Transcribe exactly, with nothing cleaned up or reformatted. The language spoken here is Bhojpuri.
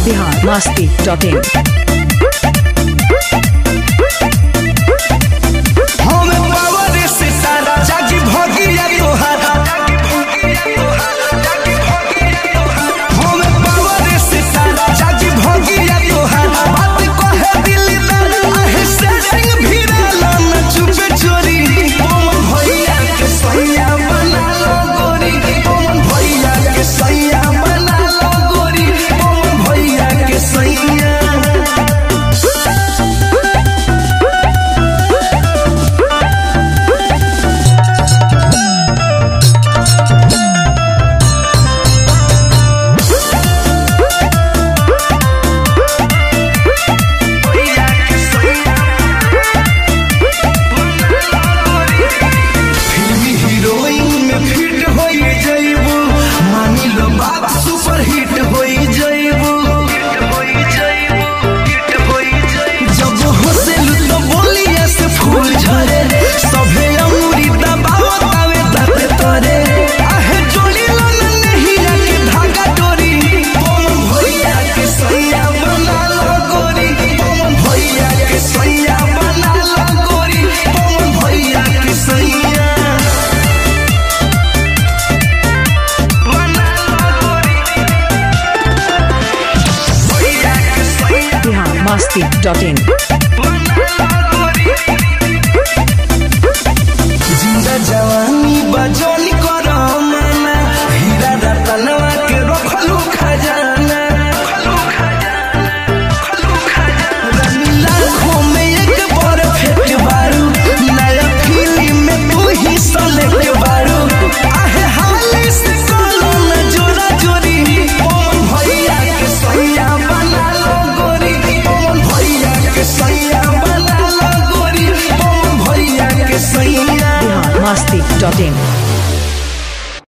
Bihar Masti dot in. Masti dot in. जिंदा जवानी बजौली करो माना, हीरा रतनवा के रखलू खजाना। लाखों में एक परफेक्ट बारू, नया फिल्म में तू ही सेलेक्ट बारू। आहे हाली से कलो न जोरा जोरी, पवन भैया के सैया बना लो गोरी। पवन भैया के सैया बना लो गोरी, पवन भैया के सैया। बिहार मस्ती डॉट इन।